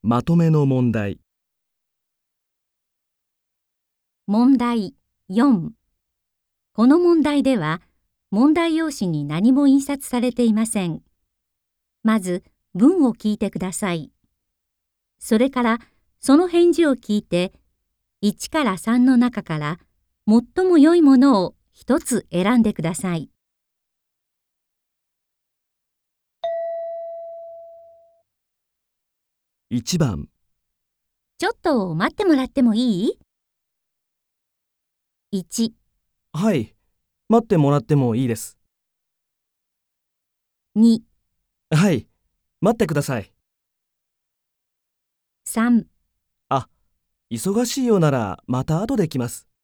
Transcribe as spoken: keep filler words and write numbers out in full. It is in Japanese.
まとめの問題。 問題よん。この問題では、問題用紙に何も印刷されていません。まず、文を聞いてください。それから、その返事を聞いて、いちからさんの中から最も良いものを一つ選んでください。 いちばん、 ちょっと待ってもらってもいい ?いち、 はい、待ってもらってもいいです。 に、 はい、待ってください。 さん、 あ、忙しいようならまた後で来ます。